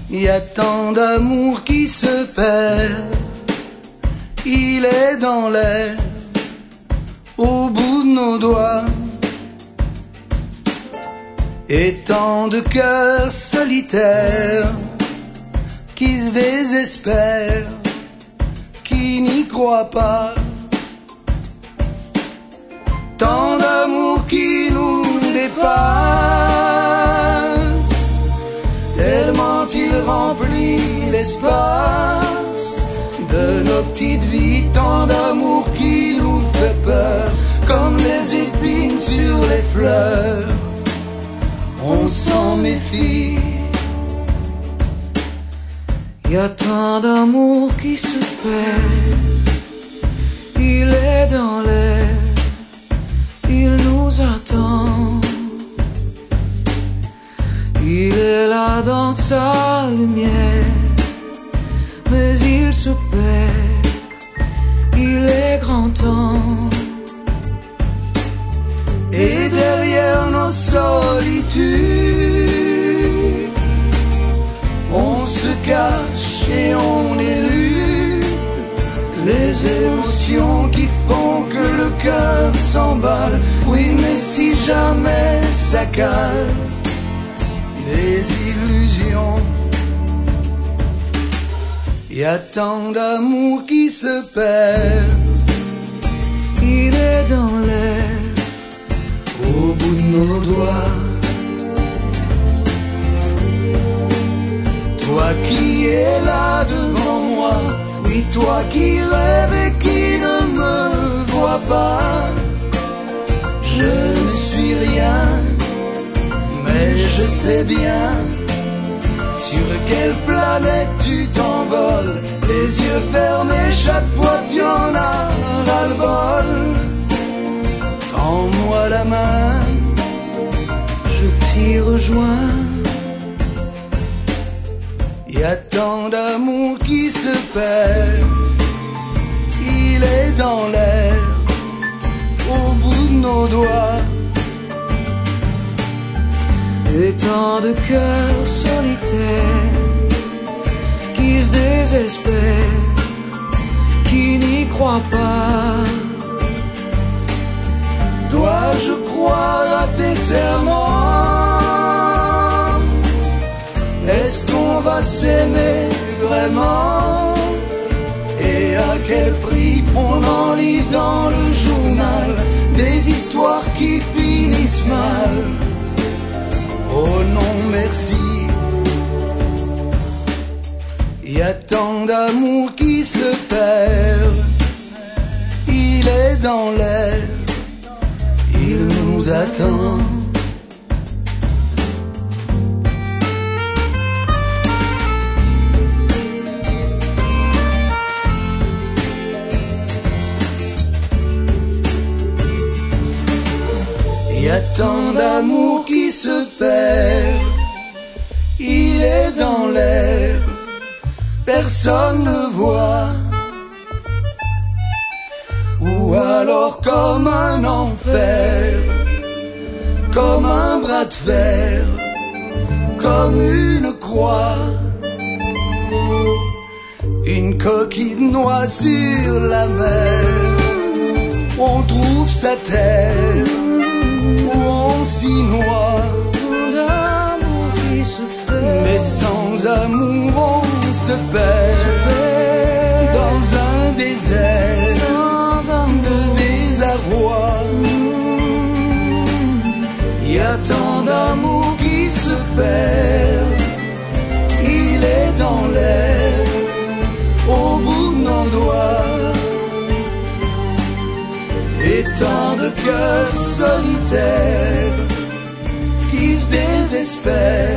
y a tant d'amour qui se perd. Il est dans l'air, au bout de nos doigts. Et tant de cœurs solitaires qui se désespèrent, qui n'y croient pas. Tant d'amour qui nous dépasse, tellement il remplit l'espace de nos petites vies. Tant d'amour qui nous fait peur, comme les épines sur les fleurs. On s'en méfie. Y a tant d'amour qui se perd. Il est dans l'air, il nous attend. Il est là dans sa lumière, mais il se perd. Il est grand temps. Et derrière nos solitudes, on se cache et on élude les émotions qui font que le cœur s'emballe. Oui, mais si jamais ça calme des illusions. Y a tant d'amour qui se perd. Il est dans l'air, au bout de nos doigts. Toi qui es là devant moi, oui, toi qui rêves et qui ne me vois pas. Je ne suis rien, mais je sais bien sur quelle planète tu t'envoles. Les yeux fermés, chaque fois tu en as ras-le-bol. Tends-moi la main, je t'y rejoins. Y a tant d'amour qui se perd. Il est dans l'air, au bout de nos doigts. Et tant de cœurs solitaires qui se désespèrent, qui n'y croient pas. Dois-je croire à tes serments? Est-ce qu'on va s'aimer vraiment? Et à quel prix? On en lit dans le journal des histoires qui finissent mal. Oh non merci. Y a tant d'amour qui se perd. Il est dans l'air, il nous attend. Y a tant d'amour qui se perd. Il est dans l'air, personne ne voit. Ou alors comme un enfer, comme un bras de fer, comme une croix. Une coquille de noix sur la mer, on trouve sa terre, où on s'y noie. D'amour qui se perd, mais sans amour on se perd dans un désert de désarroi. Y a tant d'amour qui se perd. Il est dans l'air, au bout de nos doigts. Et tant de cœurs solitaires qui se désespèrent,